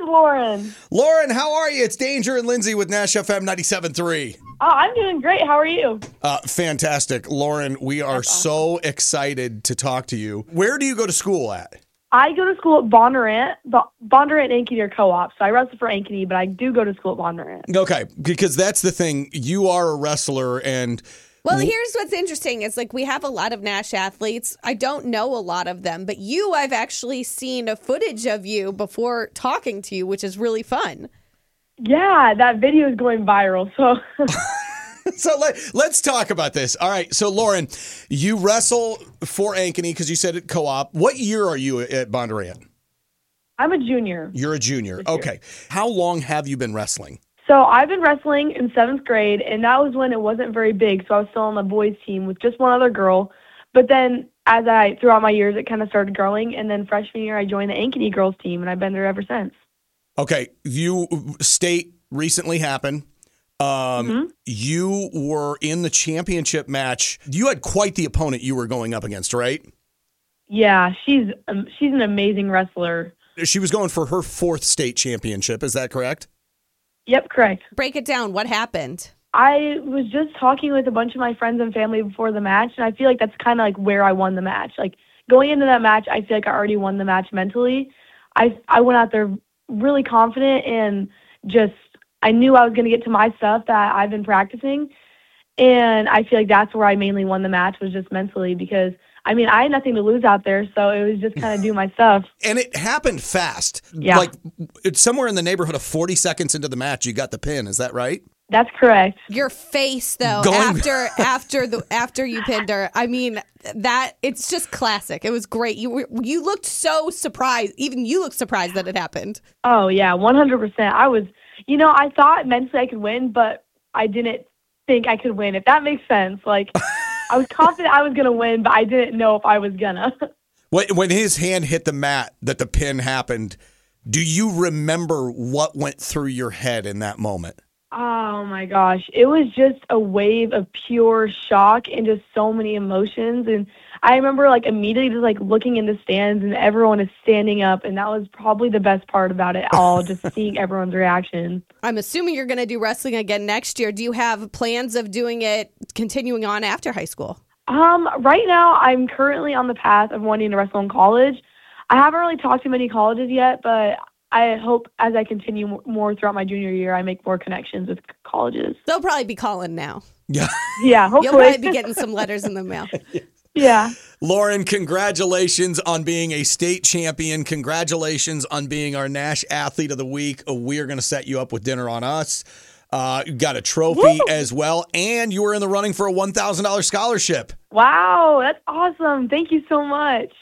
Lauren. Lauren, how are you? It's Danger and Lindsay with Nash FM 97.3. Oh, I'm doing great. How are you? Fantastic. Lauren, we are so excited to talk to you. Where do you go to school at? I go to school at Bondurant. Bondurant and Ankeny are co-op, so I wrestle for Ankeny, but I do go to school at Bondurant. Okay, because that's the thing. You are a wrestler, and... Well, here's what's interesting is like we have a lot of Nash athletes. I don't know a lot of them, but I've actually seen a footage of you before talking to you, which is really fun. Yeah, that video is going viral, so... So let's talk about this. All right, so Lauren, you wrestle for Ankeny because you said it co-op. What year are you at Bondurant? I'm a junior. You're a junior. Okay. How long have you been wrestling? So I've been wrestling in 7th grade, and that was when it wasn't very big, so I was still on the boys' team with just one other girl. But then throughout my years, it kind of started growing, and then freshman year, I joined the Ankeny girls' team, and I've been there ever since. Okay. State recently happened. You were in the championship match. You had quite the opponent you were going up against, right? Yeah, she's an amazing wrestler. She was going for her 4th state championship. Is that correct? Yep, correct. Break it down. What happened? I was just talking with a bunch of my friends and family before the match, and I feel like that's kind of like where I won the match. Like going into that match, I feel like I already won the match mentally. I went out there really confident and I knew I was going to get to my stuff that I've been practicing, and I feel like that's where I mainly won the match was just mentally because, I mean, I had nothing to lose out there, so it was just kind of do my stuff. And it happened fast. Yeah. Like, it's somewhere in the neighborhood of 40 seconds into the match, you got the pin. Is that right? That's correct. Your face, though, after you pinned her, I mean, it's just classic. It was great. You looked so surprised. Even you looked surprised that it happened. Oh, yeah, 100%. I thought mentally I could win, but I didn't think I could win, if that makes sense. Like, I was confident I was going to win, but I didn't know if I was going to. When his hand hit the mat, that the pin happened, do you remember what went through your head in that moment? Oh, my gosh. It was just a wave of pure shock and just so many emotions. And I remember, immediately just, looking in the stands and everyone is standing up. And that was probably the best part about it all, just seeing everyone's reaction. I'm assuming you're going to do wrestling again next year. Do you have plans of doing it, continuing on after high school? Right now, I'm currently on the path of wanting to wrestle in college. I haven't really talked to many colleges yet, but I hope as I continue more throughout my junior year, I make more connections with colleges. They'll probably be calling now. Yeah. Yeah, hopefully. You'll probably be getting some letters in the mail. Yeah. Lauren, congratulations on being a state champion. Congratulations on being our Nash Athlete of the Week. We are going to set you up with dinner on us. You got a trophy as well, and you were in the running for a $1,000 scholarship. Wow, that's awesome. Thank you so much.